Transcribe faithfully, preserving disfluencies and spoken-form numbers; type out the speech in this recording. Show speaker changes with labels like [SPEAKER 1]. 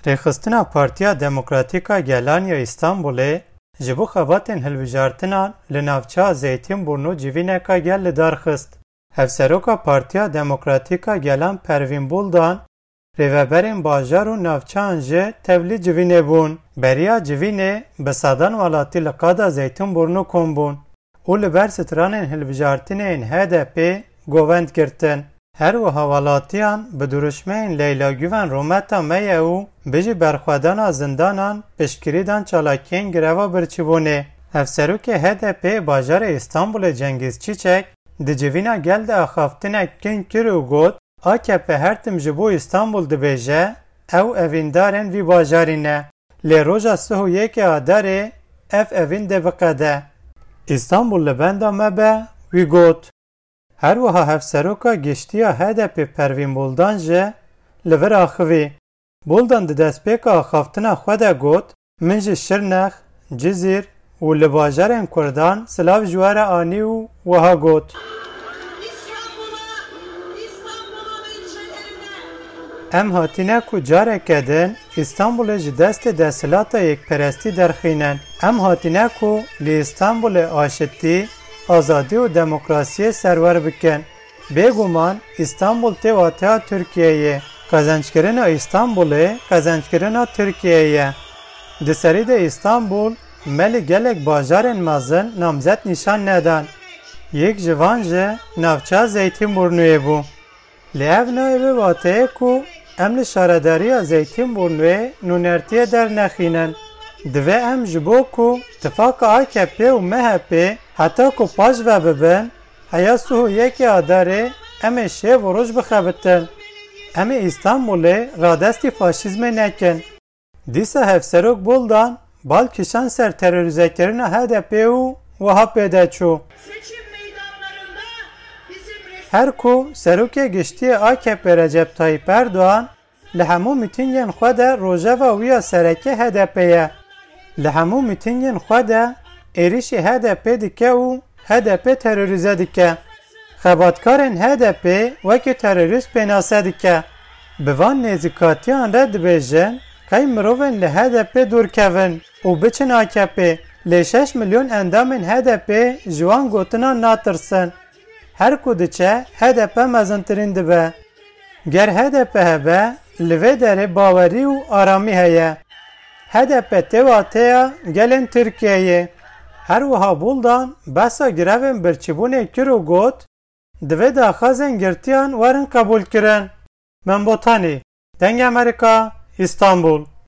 [SPEAKER 1] Rêxistina Partiya Demokratîk a Gelan ya Îstanbulê ji bo xebatên hilbijartinan li navçeya Zeytînburn û civîneka gel li dar xist. Hevseroka Partiya Demokratîk a Gelan Pervîn Buldan, rêveberên bajar û navçeyan jî tevlî civînê bûn. Beriya civînê bi sedan welatî li qada Zeytînburnû kom bûn û li ber stranên hilbijartinên H D P govend girtin. Her wiha welatiyan bi duruşmeyên Leyla Güven Rometa Meye û bijî berxwedana zindanan piştgirî dan çalakiyên gireva birçîbûnê. Hevserokê H D P bajarê Îstanbulê Cengiz Çîçek di civîna gel de axaftinek kin kir û got A K P her tim ji bo Îstanbul dibêje ew evîndarên vî bajarî ne. Lê roja sih û yekê Adarê ev evîn de biqede. İstanbul li benda me be, wî got. Her wiha hevseroka giştiya H D P Pervîn Buldan jî li vir axivî. Buldan di destpêka axaftina xwe de got, min ji Şirnex, Cizîr û li bajarên Kurdan silav ji we re anî û wiha got. Em hatine ku careke din İstanbulê ji destê desthilata yekperestî derxînin. Em hatine ku li İstanbulê aşitî, azadî û demokrasiyê serwer bikin. Bêguman İstanbul tê wateya Tirkiyeyê. Qezenckirina İstanbulê qezenckirina Tirkiyeyê ye. Di serî de İstanbul melî gelek bajarên mezin namzet nîşan nedan. Yek ji van jî navçeya Zeytînburnûyê bû. Lê ev nayê vê wateyê ku em li şaredariya Zeytînburnûyê nûnertiyê dernexînin. Divê em ji bo ku tifaka A K P û M H P heta ku paş ve bibin, heya sih û yekê Adarê em ê şêv û roj bixebitin. Em ê İstanbulê radestî faşîzmê nekin. Dîsa hevserok Buldan bal kişan ser terörizekirina H D P û wiha pêde çû. Her ku serokê giştiyê A K P Recep Tayyip Erdoğan li hemû mîtingên xwe de rojeva wî ya serekê H D P ye. Li hemû mîtingên xwe de êrişî H D P dike û H D P terörize dike. Xebatkarên H D P wekî terorîst pênase dike. Bi van nêzîkatiyan re dibêjin key mirovên li H D P dûrkevin û biçin A K P. Lê şeş milyon endamên H D P ji wan gotinan natirsin. Her ku diçe H D P mezintirîn dibe. Ger H D P hebe li vê derê bawerî û aramî heye. H D P tê wateya gelên Tirkiyeyê. Her wiha Buldan behsa girevên birçîbûnê kir û got divê daxwazên girtiyan werin qebûlkirin. Min botanî. Dengê Amerîka, İstanbul.